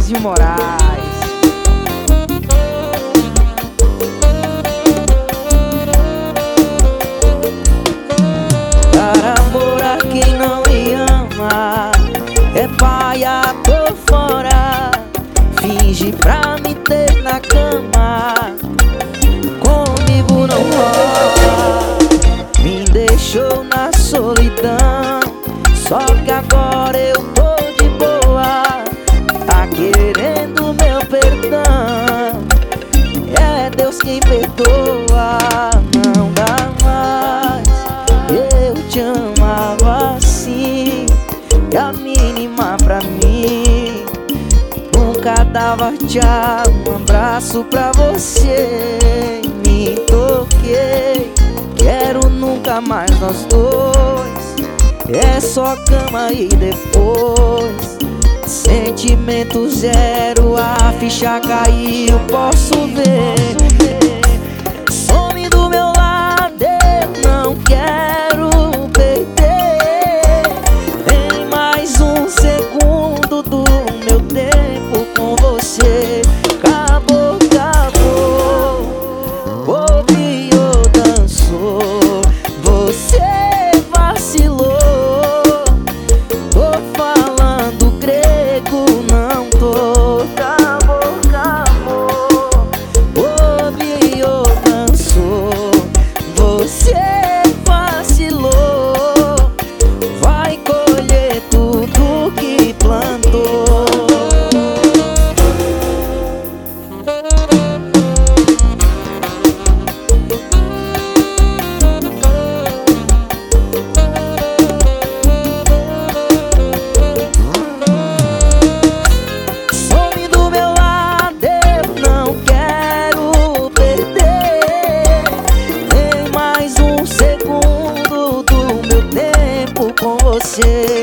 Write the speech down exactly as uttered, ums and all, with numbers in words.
de Moraes. Para morar quem não me ama é paia por fora, finge pra me ter na cama, comigo não rola. Me deixou na solidão, só que agora eu tô de boa. Tá querendo meu perdão, é Deus quem perdoa. Não dá mais, eu te amava assim, e a mínima pra mim nunca dava tchau, um abraço pra você. Me toquei, quero nunca mais nós dois, é só cama e depois sentimento zero, a ficha caiu, posso ver. Some do meu lado, eu não quero perder nem mais um segundo do meu tempo com você. Acabou, acabou, bobeou, dançou, você vacilou. Tô falando grego, não tô. Acabou, acabou, bobeou, dançou, você vacilou. Vai colher tudo que plantou. Some do meu lado, eu não quero perder nem mais um segundo do meu tempo com você.